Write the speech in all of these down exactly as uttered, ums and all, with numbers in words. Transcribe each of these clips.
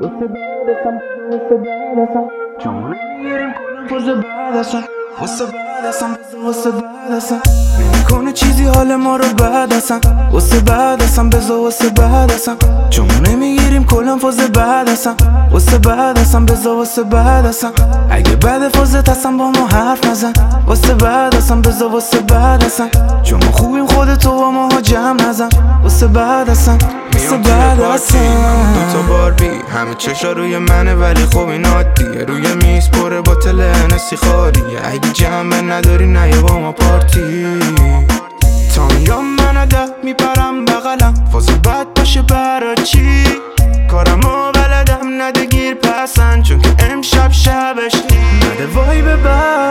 واسه بعد هستم واسه بعد هستم جمونه میگیریم کلم فوز بعد هستم واسه بعد هستم واسه بعد هستم نمیکنه چیزی حال ما رو بعد هستم واسه بعد هستم بذار واسه بعد هستم جمونه میگیریم کلم فوز بعد هستم واسه بعد هستم بذار واسه بعد هستم اگه بعد فوزت هستم با ما حرف نزن واسه بعد هستم بذار واسه بعد هستم چون ما خوبیم خودتو با ما ها جمع نزن واسه بعد هستم واسه بعد هستم دوتا باربی همه چشا روی منه ولی خب این عادیه روی میز پره باتل هنسی خالیه اگه جمعه نداری نیا با ما پارتی تا میام منو ده میپرم بغلم فاز بد باشه برا چی کارمو بلدم نده گیر پسن چون که امشب شبش نده وای به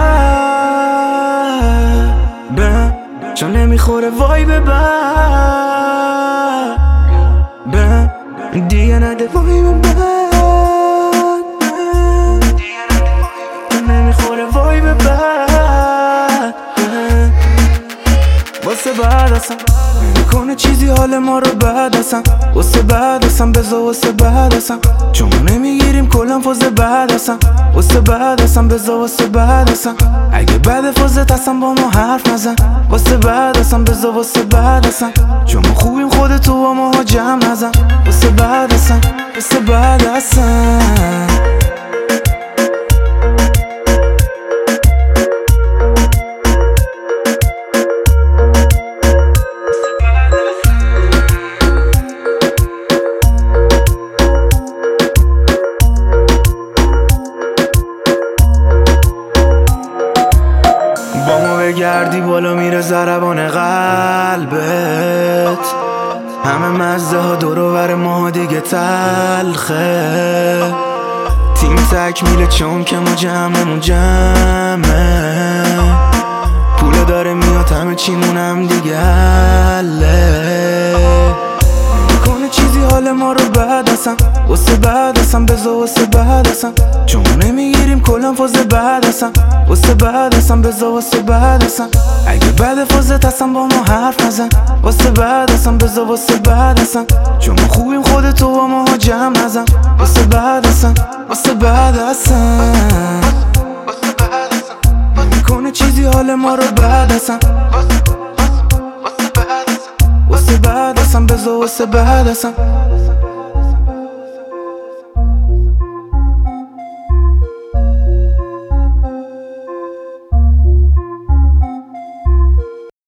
بد بم چون نمیخوره وای به بد بم دیگه نده وای به بد چون نمیخوره وای به بد واسه بعد هستم نمیکنه چیزی حال ما رو بعد هستم واسه بعد هستم بذار واسه بعد هستم چون ما نمیگیریم کلم فوز بعد هستم واسه بعد هستم بذار واسه بعد هستم اگه بعد فوزت هستم با ما حرف نزن واسه بعد هستم بذار واسه بعد هستم چون ما خوبیم خودتو با ما ها جمع نزن واسه بعد هستم واسه بعد هستم گردی بالا میره ضربان قلبت همه مزه ها دور و بر ما دیگه تلخه تیم تکمیله چون که ما جمعمون جمعه پوله داره میاد همه چیمونم دیگه حله نمیکنه چیزی حال ما رو بعد هستم واسه بعد هستم بذار واسه بعد هستم چون ما نمیگیریم کلم فوز بعد هستم واسه بعد هستم بذار واسه بعد هستم اگه بعد فوزت هستم با ما حرف نزن واسه بعد هستم بذار واسه بعد هستم چون ما خوبیم خودتو با ما ها جمع نزن واسه بعد هستم واسه بعد هستم نمیکنه چیزی حال ما رو بعد هستم واسه بعد هستم بذار واسه بعد هستم